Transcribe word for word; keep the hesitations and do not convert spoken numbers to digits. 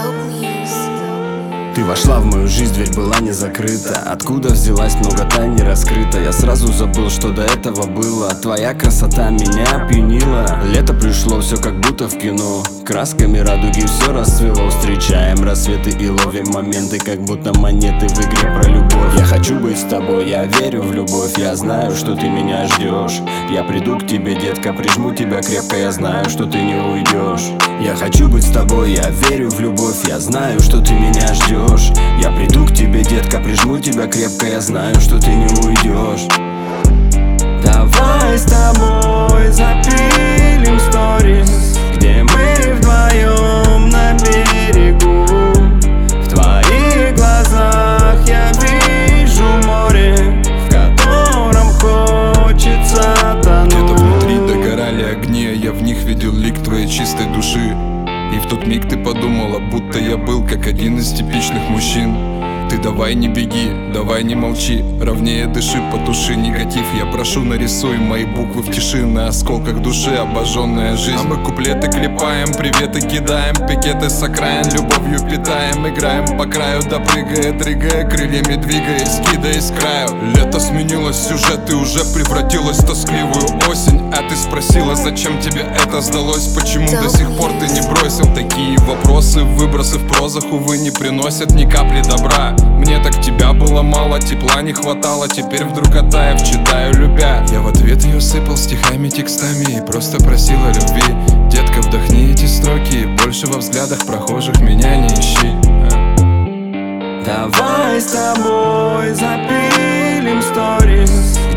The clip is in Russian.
Ты вошла в мою жизнь, дверь была не закрыта. Откуда взялась, много тайн не раскрыта. Я сразу забыл, что до этого было. Твоя красота меня опьянила. Лето пришло, все как будто в кино. Красками радуги все расцвело. Встречаем рассветы и ловим моменты, как будто монеты в игре про любовь. Я хочу быть с тобой, я верю в любовь. Я знаю, что ты меня ждешь. Я приду к тебе, детка, прижму тебя крепко. Я знаю, что ты не уйдешь. Я хочу быть с тобой, я верю в любовь. Я знаю, что ты меня ждешь. Я приду к тебе, детка, прижму тебя крепко. Я знаю, что ты не уйдешь. Давай с тобой запилим сторис, где мы вдвоем на берегу. В твоих глазах я вижу море, в котором хочется тонуть. Где-то внутри догорали огни, а я в них видел лик твоей чистой души. И в тот миг ты подумала, будто я был как один из типичных мужчин. Ты давай не беги, давай не молчи, ровнее дыши, потуши негатив. Я прошу, нарисуй мои буквы в тиши, на осколках души обожженная жизнь. А мы куплеты клепаем, приветы кидаем, пикеты с окраин любовью питаем. Играем по краю, допрыгая, дрыгая, крыльями двигаясь, кидаясь к краю. Лето сменилось, сюжет, ты уже превратилась в тоскливую осень. А ты спросила, зачем тебе это сдалось, почему до сих пор ты не бросил. Такие вопросы, выбросы в прозах, увы, не приносят ни капли добра. Мне так тебя было мало, тепла не хватало. Теперь вдруг оттаив, читаю, любя. Я в ответ ее сыпал стихами, текстами и просто просил о любви. Детка, вдохни эти строки, больше во взглядах прохожих меня не ищи. Давай с тобой запилим сторис,